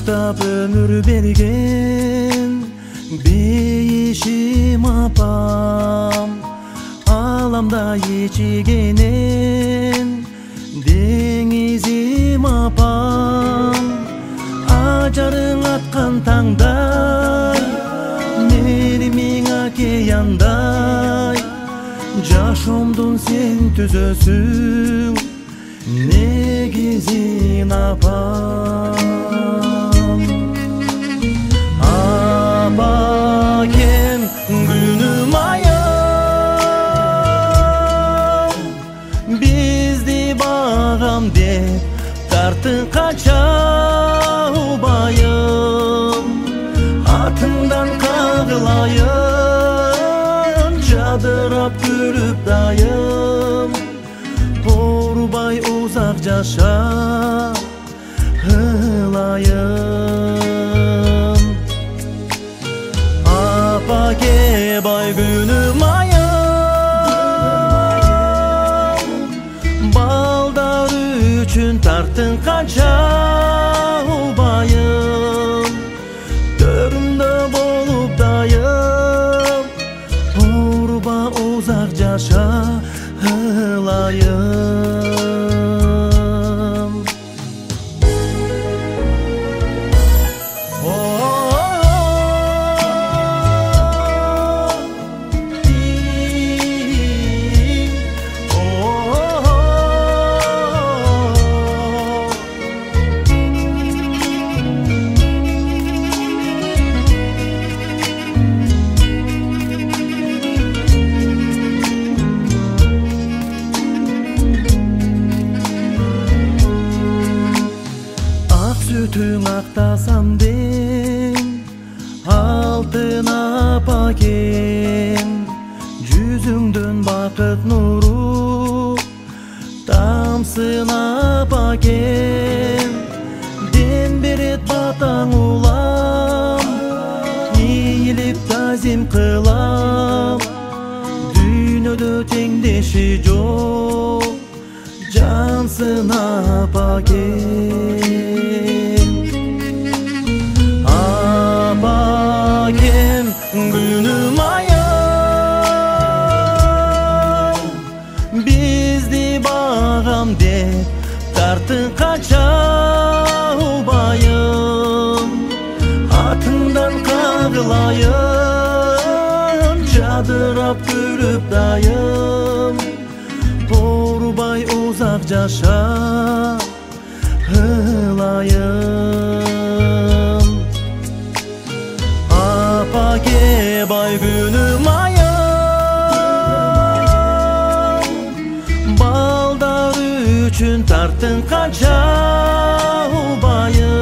Баштап өмүр берген бейишим апам, аламда ечигенен деңизим апам. Ажарың аткан таңдай меримиң океандай, жашоомдун сен түзөсүң негизин апам. Апакем күнүм айым, бизди багам деп тарттың канча убайым. Атыңдан кагылайын, жадырап күлүп дайым. Орубай узак жаша ылайым. Апаке бай күнүм айым, балдар үчүн тарттың канча убайым. Төрүмдө болуп дайым, оруба узак жаша ылайым. Сүтүң актасам дең, алтын апакем. Жүзүңдөн бакыт нуру тамсын апакем. Ден берет батаң улам, ийилип тазим кылам. Дүйнөдө теңдеши жок, жансың апакем. Апакем күнүм айым, бизди багам деп тарттың канча убайым. Атыңдан кагылайын, жадырап күлүп дайым. Орубай узак жаша ылайым. Апаке бай күнүм айым, балдар үчүн тарттың канча убайым.